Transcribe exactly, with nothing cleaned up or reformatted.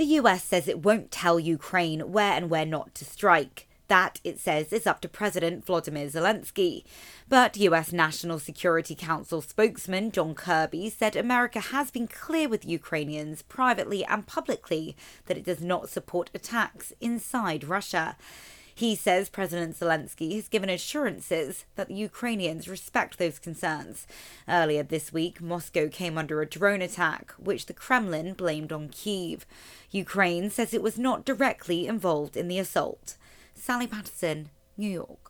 The U S says it won't tell Ukraine where and where not to strike. That, it says, is up to President Volodymyr Zelensky. But U S National Security Council spokesman John Kirby said America has been clear with Ukrainians privately and publicly that it does not support attacks inside Russia. He says President Zelensky has given assurances that the Ukrainians respect those concerns. Earlier this week, Moscow came under a drone attack, which the Kremlin blamed on Kyiv. Ukraine says it was not directly involved in the assault. Sally Patterson, New York.